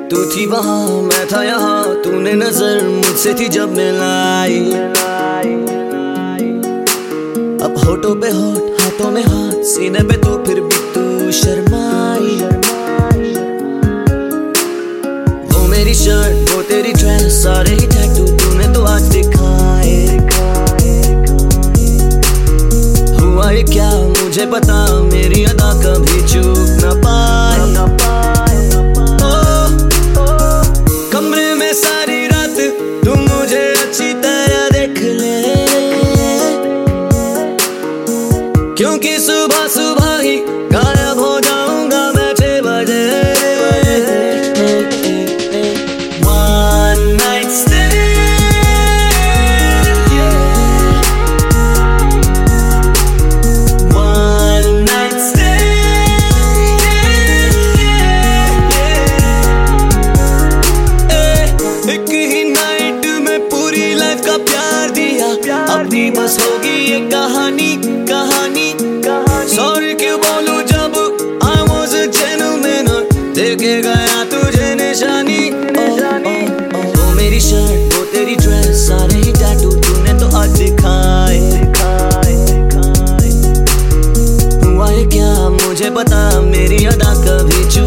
तू थी वहाँ मैं था यहाँ, तूने नजर मुझसे थी जब मिलाई। अब होठों पे होठ हाथों में हाथ, सीने पे तू फिर भी तू शर्माई। वो मेरी शर्ट वो तेरी ड्रेस, सारे ही टैटू तूने तो आज दिखाए। हुआ ये क्या मुझे पता, मेरी अदा कभी चूक ना पाए। कमरे में सारी रात तू मुझे अच्छी तरह देख ले, क्योंकि सुबह सुबह ही गायब हो जाऊंगा मैं 6 बजे। One night stand, one night stand, एक ही नाइट में पूरी लाइफ का प्यार दिया। अपनी बस होगी ये कहानी कहानी। सॉरी क्यों बोलूं जब I was a gentleman, देखे गया तुझे निशानी। वो मेरी शर्ट वो तेरी ड्रेस, सारे ही टैटू तूने तो आज दिखाए। हुआ ये क्या मुझे पता, मेरी अदा कभी